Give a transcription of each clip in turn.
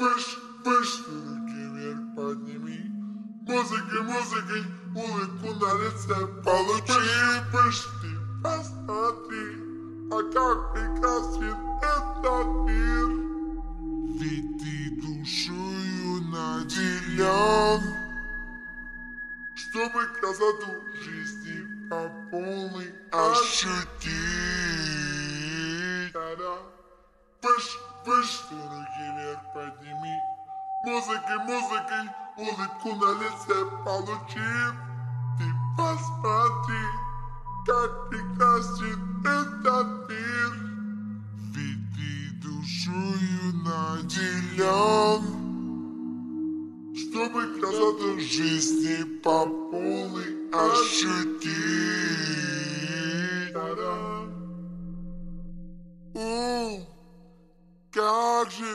Пыш, пыш, руки вверх подними. Музыкой, улыбку на лице получи. Пыш, ты посмотри, а как прекрасен этот мир. Ведь ты душою наделен, чтобы красоту жизни по полной ощутить. Та-да. Пыш, пыш, руки вверх подними. Музыкой, улыбку на лице получи. Ты посмотри, как прекрасен этот мир. Ведь ты душою наделен, чтобы красоту жизни по полной ощутить. Та-да. Как же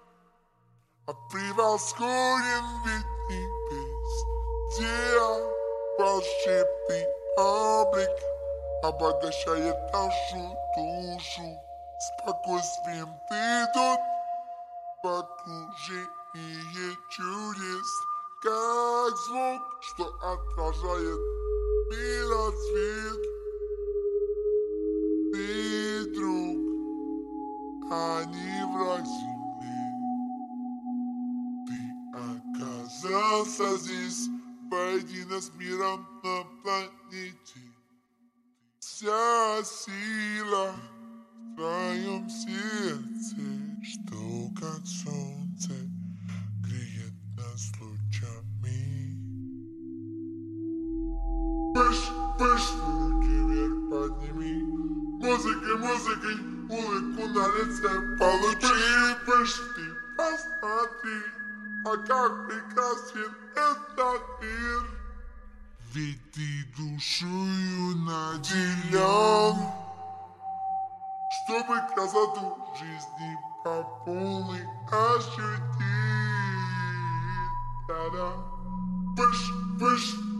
превосходен вид небес, где волшебный облик обогащает нашу душу. Спокойствием ты тут в окружении чудес, как звук, что отражает мироцвет. Ты друг, а не враг земли. Ты оказался здесь воедино с миром на планете. Вся сила в твоем сердце, что как солнце греет нас лучами. Пыш, пыш, руки вверх подними. Музыкой, улыбку на лице получи. Пыш, ты посмотри, а как прекрасен этот мир. Ведь ты душою наделен, чтобы красоту жизни по полной ощутить. Та-да. Пыш, пыш.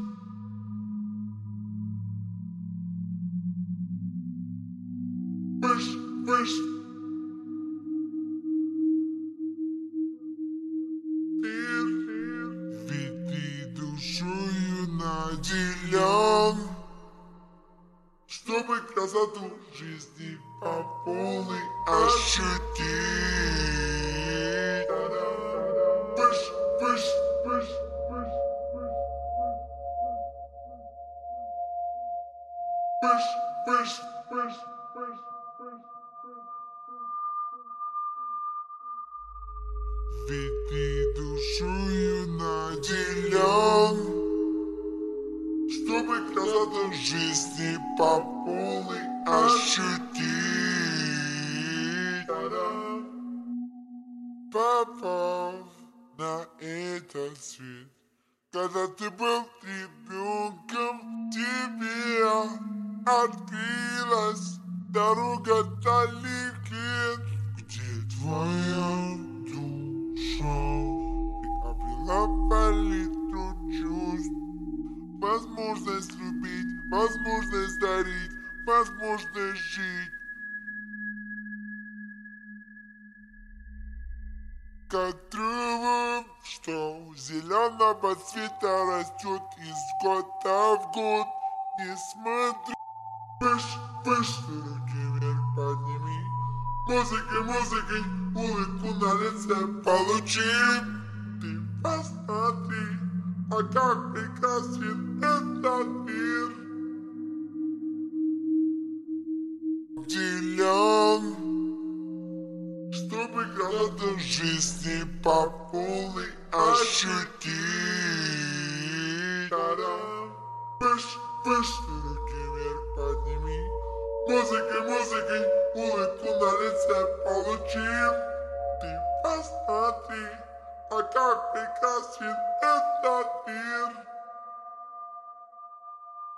Пыш, пыш. Ведь ты душою наделен, чтобы красоту жизни по полной ощутить. Пыш, пыш, пыш, пыш, пыш, пыш, пыш, пыш, пыш. Ведь ты душою наделен, чтобы красоту жизни по полной ощутить. Та-да. Попав на этот свет, когда ты был ребенком, тебе открылась дорога дальних лет, где твоя душа приобрела палитру чувств, возможность любить, возможность дарить, возможность жить. Как травы, что зеленого цвета растет из года в год. Не смотри. Пыш, пыш, руки вверх подними. Музыкой, улыбку на лице получи. Ты посмотри, а как прекрасен этот мир. Делен, чтобы красоту жизни по полной ощутить. Та-да. Пыш, пыш, руки вверх подними. Музыкой, улыбку на лице получи.